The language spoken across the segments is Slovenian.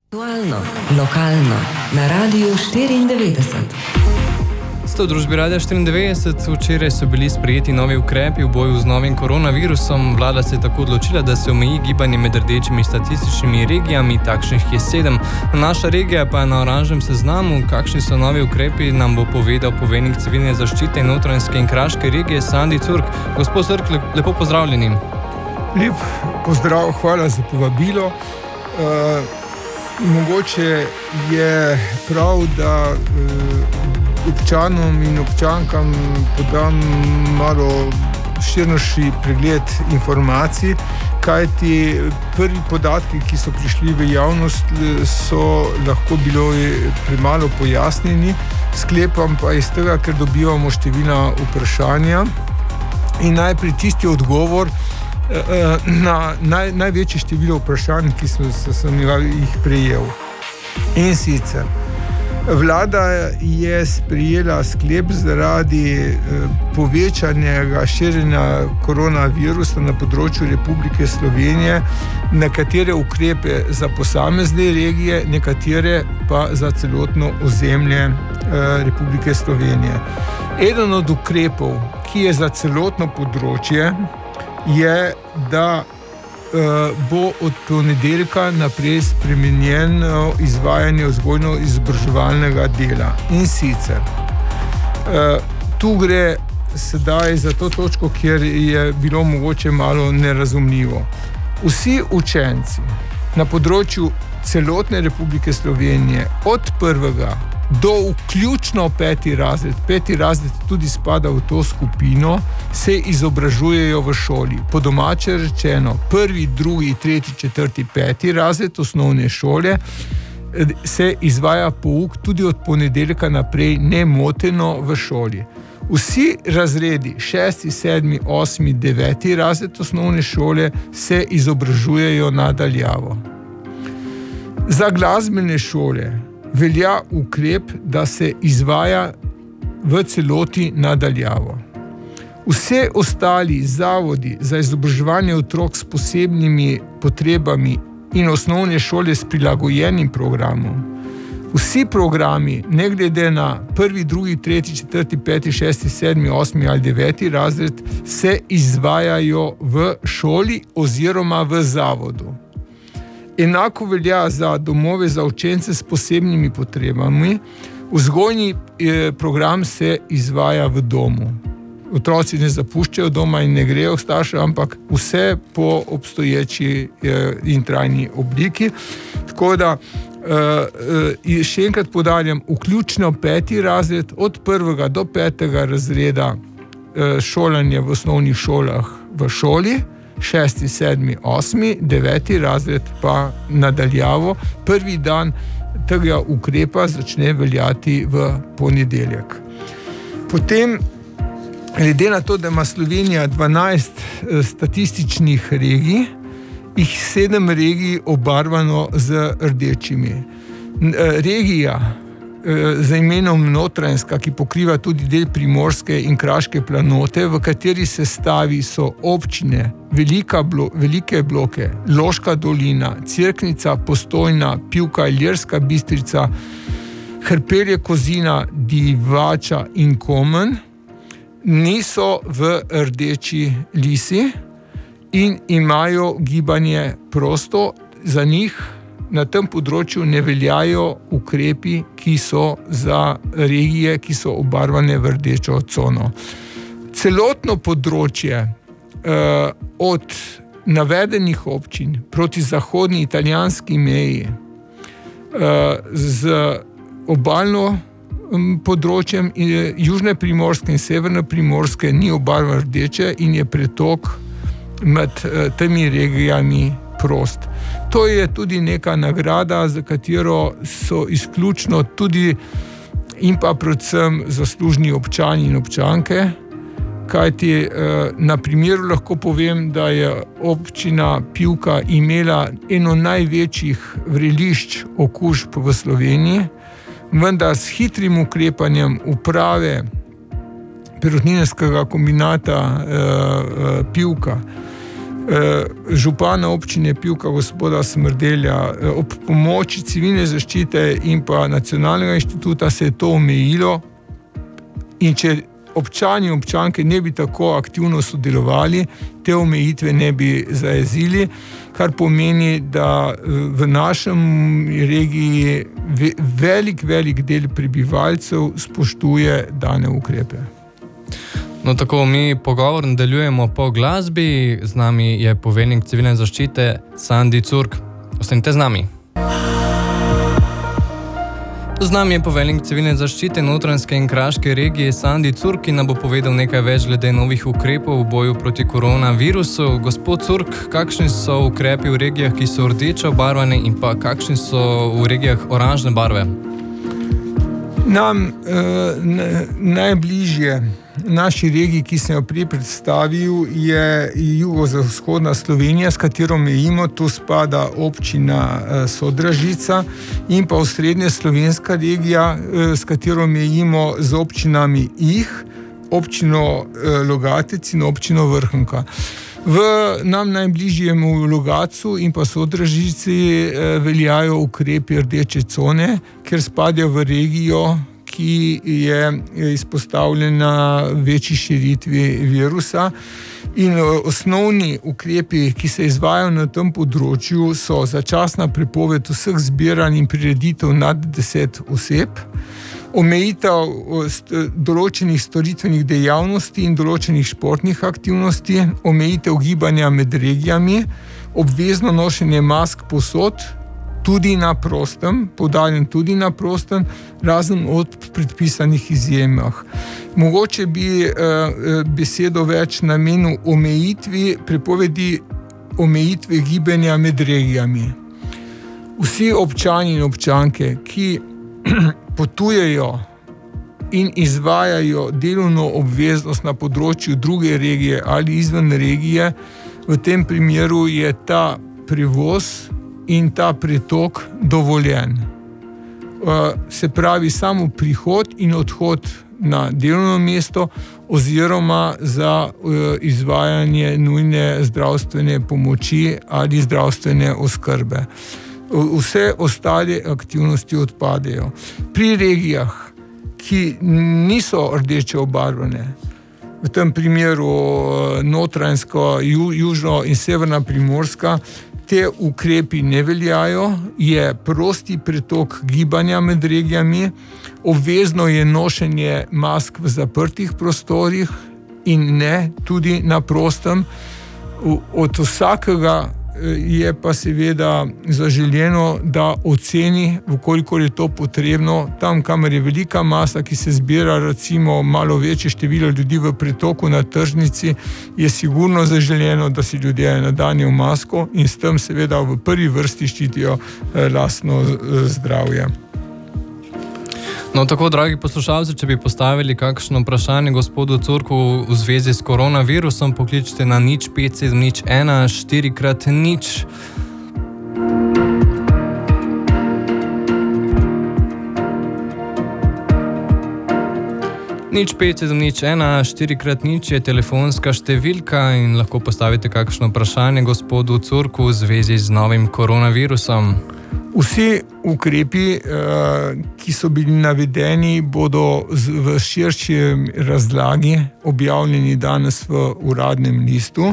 Aktualno, lokalno, na Radiu 94. V družbi Radia 94 včeraj so bili sprejeti novi ukrepi v boju z novim koronavirusom. Vlada se je tako odločila, da se omeji gibanje med rdečimi statističnimi regijami, takšnih je 7. Naša regija pa je na oranžnem seznamu. Kakšni so novi ukrepi, nam bo povedal poveljnik civilne zaščite Notranjske in Kraške regije Sandi Curk. Gospod Curk, lepo pozdravljeni. Lep pozdrav, hvala za povabilo. Mogoče je prav, da občanom in občankam podam malo širnejši pregled informacij, kajti prvi podatki, ki so prišli v javnost, so lahko bili premalo pojasnjeni. Sklepam pa iz tega, ker dobivamo številna vprašanja in najprej tisti odgovor na največje število vprašanj, ki sem jih prejel. In sicer, vlada je sprejela sklep zaradi povečanega širjenja koronavirusa na področju Republike Slovenije, nekatere ukrepe za posamezne regije, nekatere pa za celotno ozemlje Republike Slovenije. Eden od ukrepov, ki je za celotno področje, je, da bo od ponedeljka naprej spremenjeno izvajanje vzgojno-izobraževalnega dela. In sicer, tu gre sedaj za to točko, kjer je bilo mogoče malo nerazumljivo. Vsi učenci na področju celotne Republike Slovenije od 1. do vključno 5. razred, 5. razred tudi spada v to skupino, se izobražujejo v šoli. Po domače rečeno, 1., 2., 3., 4., 5. razred osnovne šole se izvaja pouk tudi od ponedeljka naprej nemoteno v šoli. Vsi razredi 6., 7., 8., 9. razred osnovne šole se izobražujejo na daljavo. Za glasbene šole velja ukrep, da se izvaja v celoti na daljavo. Vse ostali zavodi za izobraževanje otrok s posebnimi potrebami in osnovne šole s prilagojenim programom, vsi programi, ne glede na 1., 2., 3., 4., 5., 6., 7., 8. ali 9. razred, se izvajajo v šoli oziroma v zavodu. Enako velja za domove za učence s posebnimi potrebami. Vzgojni program se izvaja v domu. Otroci ne zapuščajo doma in ne grejo k staršem, ampak vse po obstoječi in trajni obliki. Tako da, še enkrat poudarjam, vključno 5. razred, od 1. do 5. razreda šolanje v osnovnih šolah v šoli, 6., 7., 8., 9. razred pa nadaljavo. Prvi dan tega ukrepa začne veljati v ponedeljek. Potem, glede na to, da ima Slovenija 12 statističnih regij, jih 7 regij obarvano z rdečimi. Regija z imenom Notranjska, ki pokriva tudi del Primorske in Kraške planote, v kateri sestavi so občine Velike Bloke, Loška dolina, Cerknica, Postojna, Pivka, Ilirska Bistrica, Hrpelje, Kozina, Divača in Komen, niso v rdeči lisi in imajo gibanje prosto. Za njih na tem področju ne veljajo ukrepi, ki so za regije, ki so obarvane v rdečo cono. Celotno področje od navedenih občin proti zahodni italijanski meji z obalno področjem južne Primorske in severne Primorske ni obarvan rdeče in je pretok med temi regijami prost. To je tudi neka nagrada, za katero so izključno tudi in pa predvsem zaslužni občani in občanke, kajti na primeru lahko povem, da je občina Pivka imela eno največjih vrelišč okužb v Sloveniji, vendar s hitrim ukrepanjem uprave perutninskega kombinata Pivka župana občine Pivka gospoda Smrdelja. Ob pomoči civilne zaščite in pa Nacionalnega inštituta se je to omejilo, in če občani in občanke ne bi tako aktivno sodelovali, te omejitve ne bi zajezili, kar pomeni, da v našem regiji velik del prebivalcev spoštuje dane ukrepe. No, tako mi pogovor nadaljujemo po glasbi. Z nami je poveljnik civilne zaščite Sandi Curk. Ostanite z nami. Z nami je poveljnik civilne zaščite Notranjske in Kraške regije Sandi Curk, ki nam bo povedal nekaj več glede novih ukrepov v boju proti koronavirusu. Gospod Curk, kakšni so ukrepi v regijah, ki so rdeče obarvane, in pa kakšni so v regijah oranžne barve? Nam najbližje naši regiji, ki sem jo prej predstavil, je jugovzhodna Slovenija, s katero mejimo. Tu spada občina Sodražica, in pa osrednja slovenska regija, s katero mejimo z občinami Ih, občino Logatec in občino Vrhunka. V nam najbližjem Logatcu in pa Sodražici veljajo ukrepi rdeče cone, ker spadajo v regijo, ki je izpostavljena večji širitvi virusa. In osnovni ukrepi, ki se izvajajo na tem področju, so začasna prepoved vseh zbiranj in prireditev nad 10 oseb, omejitev določenih storitvenih dejavnosti in določenih športnih aktivnosti, omejitev gibanja med regijami, obvezno nošenje mask povsod, tudi na prostem, poudarjam tudi na prostem, razen od predpisanih izjemah. Mogoče bi besedo več namenil prepovedi omejitve gibanja med regijami. Vsi občani in občanke, ki potujejo in izvajajo delovno obveznost na področju druge regije ali izven regije, v tem primeru je ta prevoz in ta pretok dovoljen. Se pravi, samo prihod in odhod na delovno mesto oziroma za izvajanje nujne zdravstvene pomoči ali zdravstvene oskrbe. Vse ostale aktivnosti odpadejo. Pri regijah, ki niso rdeče obarvane, v tem primeru Notranjsko, Južno in Severna Primorska, te ukrepi ne veljajo, je prosti pretok gibanja med regijami, obvezno je nošenje mask v zaprtih prostorih in ne tudi na prostem. Od vsakega je pa seveda zaželjeno, da oceni, vkolikor je to potrebno, tam, kamor je velika masa, ki se zbira, recimo malo večje število ljudi v pretoku na tržnici, je sigurno zaželjeno, da si ljudje nadanejo masko in s tem seveda v prvi vrsti ščitijo lastno zdravje. No, tako, dragi poslušalci, če bi postavili kakšno vprašanje gospodu Curku v zvezi s koronavirusom, pokličite na 0571 4x0. Nič 5701 4x0 je telefonska številka in lahko postavite kakšno vprašanje gospodu Curku v zvezi z novim koronavirusom. Vsi ukrepi, ki so bili navedeni, bodo v širši razlagi objavljeni danes v uradnem listu.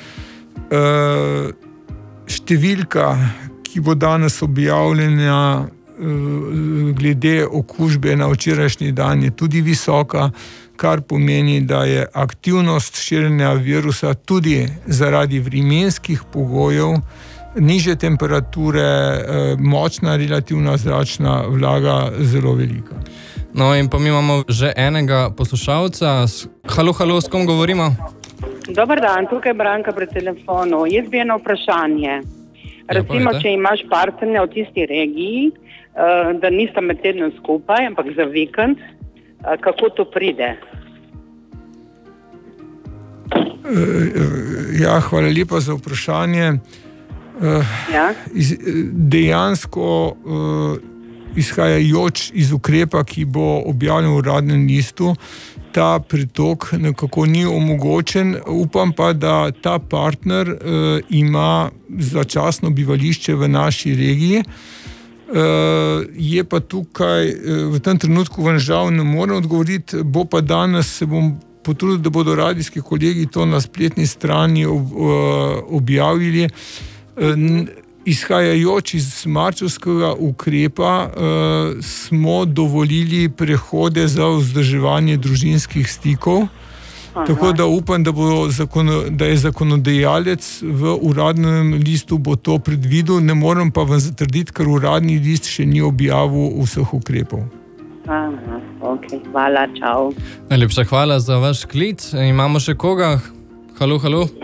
Številka, ki bo danes objavljena glede okužbe na včerajšnji dan, je tudi visoka, kar pomeni, da je aktivnost širjenja virusa tudi zaradi vremenskih pogojev, nižje temperature, močna relativna zračna vlaga zelo velika. No, in pa mi imamo že enega poslušalca. Halo, s kom govorimo? Dobar dan, tukaj je Branka pri telefonu. Jaz bi eno vprašanje. Recimo, če imaš partnerja v tisti regiji, da nista med tednom skupaj, ampak za vikend, kako to pride? Ja, hvala lepa za vprašanje. Dejansko izhajajoč iz ukrepa, ki bo objavljen v Uradnem listu, ta pritok nekako ni omogočen. Upam pa, da ta partner ima začasno bivališče v naši regiji. Je pa tukaj, v tem trenutku vam žal ne morem odgovoriti, bo pa danes se bom potrudil, da bodo radijski kolegi to na spletni strani objavili. Izhajajoč iz marčevskega ukrepa smo dovolili prehode za vzdrževanje družinskih stikov. Aha. Tako da upam, da je zakonodajalec v Uradnem listu bo to predvidel, ne morem pa vam zatrditi, ker Uradni list še ni objavil vseh ukrepov. Aha, ok, hvala, čau. Najlepša hvala za vaš klic. Imamo še koga? Halo.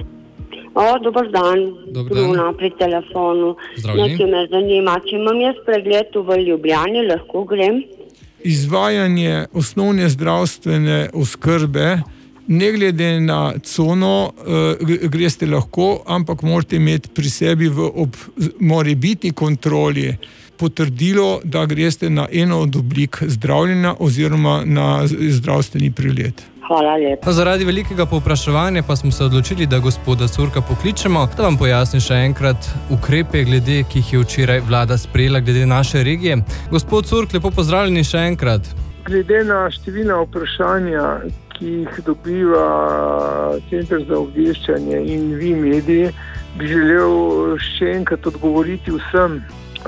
Dobar dan, Bruna pri telefonu. Nekaj me zanima, če imam jaz pregled v Ljubljani, lahko grem? Izvajanje osnovne zdravstvene oskrbe, ne glede na cono, greste lahko, ampak morate imeti pri sebi ob morebitni kontroli potrdilo, da greste na eno od oblik zdravljenja oziroma na zdravstveni pregled. Hvala lepa. Zaradi velikega povpraševanja pa smo se odločili, da gospoda Curka pokličemo, da vam pojasni še enkrat ukrepe, glede, ki jih je včeraj vlada sprejela glede naše regije. Gospod Curk, lepo pozdravljeni še enkrat. Glede na številna vprašanja, ki jih dobiva Center za obveščanje in vi mediji, bi želel še enkrat odgovoriti vsem,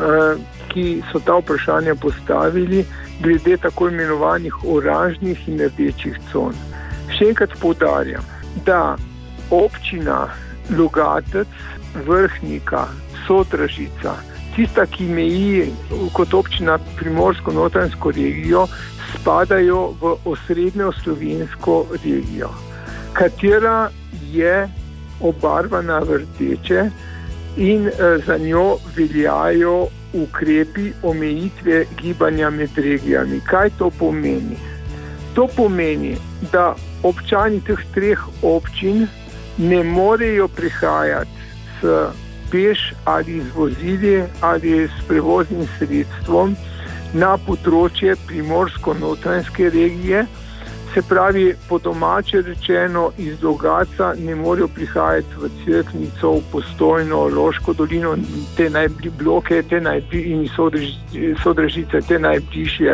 ki so ta vprašanja postavili, glede tako imenovanih oranžnih in rdečih con. Še enkrat poudarjam, da občina Logatec, Vrhnika, Sodražica, tista, ki meji kot občina Primorsko-Notranjsko regijo, spadajo v osrednjo slovensko regijo, katera je obarvana v rdeče in za njo veljajo ukrepi omejitve gibanja med regijami. Kaj to pomeni? To pomeni, da občani teh treh občin ne morejo prihajati s peš ali z vozili ali s prevoznim sredstvom na področje Primorsko-Notranjske regije. Se pravi, po domače rečeno, iz Logatca ne morejo prihajati v Cerknico, v Postojno, Loško dolino, te najbližje bloke, in Sodražice, te najbližje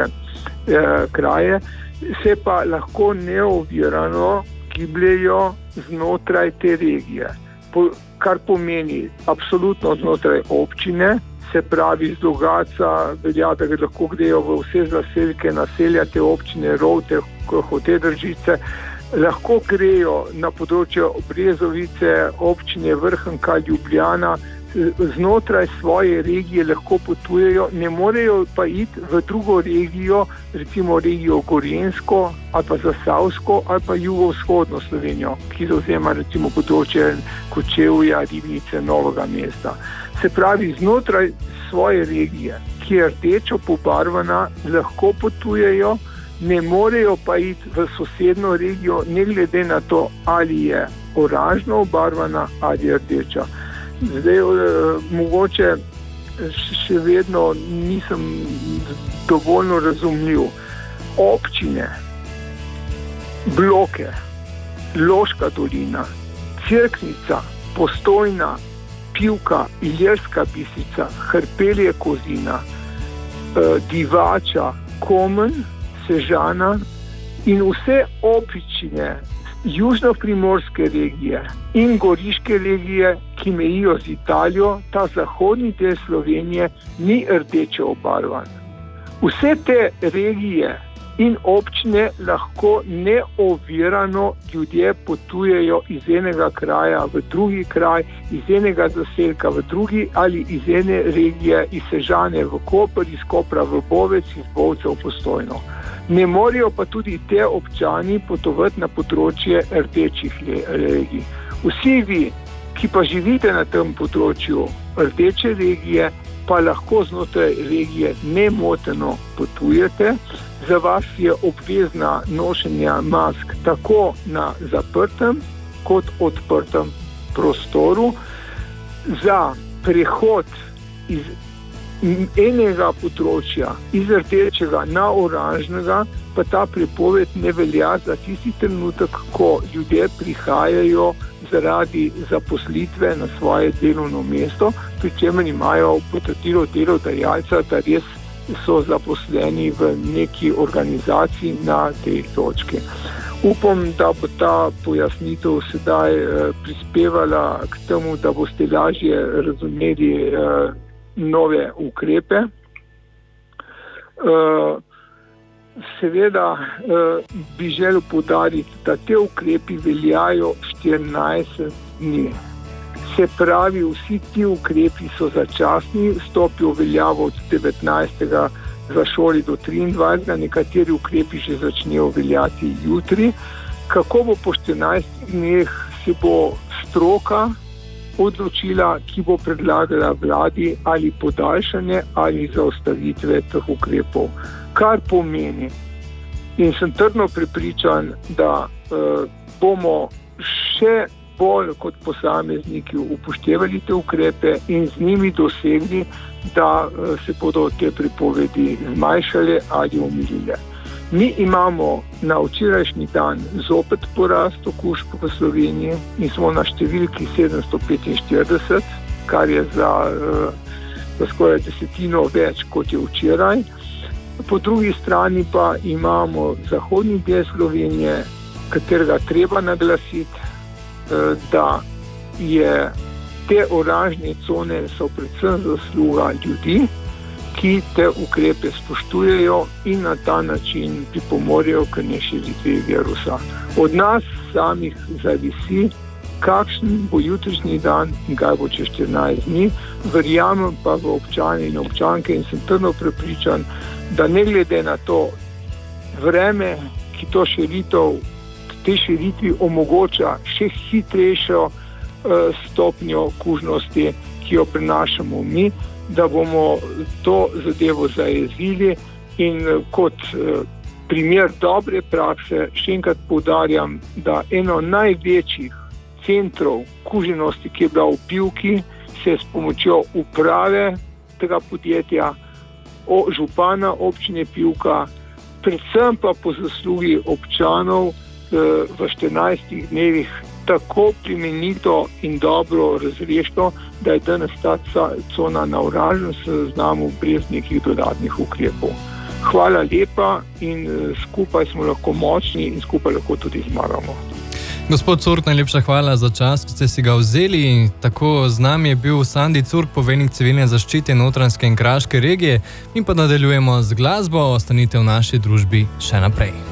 kraje, se pa lahko neovirano gibljejo znotraj te regije. Kar pomeni absolutno znotraj občine, se pravi z Logatca velja, da lahko grejo v vse zaselke, naselja te občine, Rovte, Hote Držice, lahko grejo na področje Brezovice, občine Vrhnika, Ljubljana, znotraj svoje regije lahko potujejo, ne morejo pa iti v drugo regijo, recimo regijo Gorenjsko ali pa Zasavsko ali pa jugovzhodno Slovenijo, ki zavzema recimo področje Kočevja, Ribnice, Novega mesta. Se pravi, znotraj svoje regije, ki je rdečo pobarvana, lahko potujejo, ne morejo pa iti v sosedno regijo, ne glede na to, ali je oranžno obarvana ali je rdeča. Zdaj, mogoče še vedno nisem dovoljno razumljiv. Občine, bloke, Loška dolina, Cerknica, Postojna, Pivka, Ilirska Bistrica, Hrpelje Kozina, Divača, Komen, Sežana in vse občine južno-primorske regije in goriške regije, ki mejijo z Italijo, ta zahodni del Slovenije ni rdeče obarvan. Vse te regije in občine lahko neovirano ljudje potujejo iz enega kraja v drugi kraj, iz enega zaselka v drugi ali iz ene regije, iz Sežane v Koper, iz Kopra v Bovec, iz Bovca v Postojno. Ne morejo pa tudi te občani potovati na področje rdečih regij. Vsi vi, ki pa živite na tem področju rdeče regije, pa lahko znotraj regije nemoteno potujete. Za vas je obvezna nošenja mask tako na zaprtem kot odprtem prostoru. Za prehod iz enega področja, iz rdečega na oranžnega, pa ta prepoved ne velja za tisti trenutek, ko ljudje prihajajo zaradi zaposlitve na svoje delovno mesto, pri čemer imajo potrdilo delodajalca, da res so zaposleni v neki organizaciji na tej točki. Upam, da bo ta pojasnitev sedaj prispevala k temu, da boste lažje razumeli nove ukrepe. Seveda bi želel poudariti, da te ukrepi veljajo 14 dni. Se pravi, vsi ti ukrepi so začasni, stopijo v veljavo od 19. za šoli do 23. Nekateri ukrepi že začnejo veljati jutri. Kako bo po 14 dneh, se bo stroka odločila, ki bo predlagala vladi ali podaljšanje ali zaustavitve teh ukrepov. Kar pomeni, in sem trdno prepričan, da bomo še bolj kot posamezniki upoštevali te ukrepe in z njimi dosegli, da se bodo te prepovedi zmanjšale ali omilile. Mi imamo na včerajšnji dan zopet porast okužb v Sloveniji in smo na številki 745, kar je za skoraj 10% več kot je včeraj. Po drugi strani pa imamo zahodni del Slovenije, katerega treba naglasiti, da je te oranžne cone so predvsem zasluga ljudi, ki te ukrepe spoštujejo in na ta način pripomorejo k neširitvi virusa. Od nas samih zavisi, kakšen bo jutrišnji dan in kaj bo čez 14 dni. Verjamem pa v občane in občanke in sem trdno prepričan, da ne glede na to vreme, ki to širitev, te širitvi omogoča še hitrejšo stopnjo kužnosti, ki jo prenašamo mi, da bomo to zadevo zajezili in kot primer dobre prakse še enkrat poudarjam, da eno največjih centrov kuženosti, ki je bila v Pivki, se je s pomočjo uprave tega podjetja, župana občine Pivka, predvsem pa po zaslugi občanov v 14 dnevih tako plemenito in dobro razrešeno, da je danes ta cona na oranžnem seznamu brez nekih dodatnih ukrepov. Hvala lepa in skupaj smo lahko močni in skupaj lahko tudi zmagamo. Gospod Curk, najlepša hvala za čas, ki ste si ga vzeli. Tako z nami je bil Sandi Curk, poveljnik civilne zaščite Notranjske in Kraške regije. In pa nadaljujemo z glasbo. Ostanite v naši družbi še naprej.